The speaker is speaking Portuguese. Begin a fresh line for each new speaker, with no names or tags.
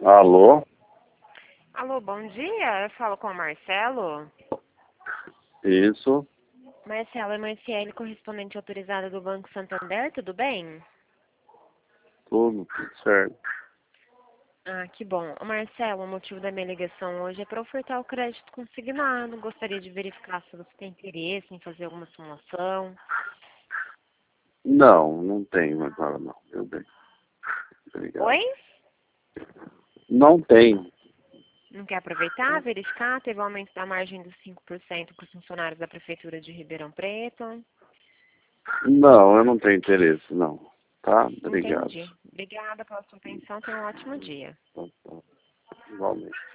Alô?
Alô, bom dia. Eu falo com o Marcelo.
Isso,
Marcelo, é Marciele, correspondente autorizada do Banco Santander, tudo bem?
tudo certo.
Ah, que bom. Ô, Marcelo, o motivo da minha ligação hoje é para ofertar o crédito consignado. Gostaria de verificar se você tem interesse em fazer alguma simulação.
Não, não tem agora não, meu bem. Obrigado.
Oi?
Não tem.
Não quer aproveitar, verificar? Teve um aumento da margem dos 5% para os funcionários da Prefeitura de Ribeirão Preto.
Não, eu não tenho interesse, não. Tá? Obrigado.
Entendi. Obrigada pela sua atenção. Tenha um ótimo dia.
Igualmente.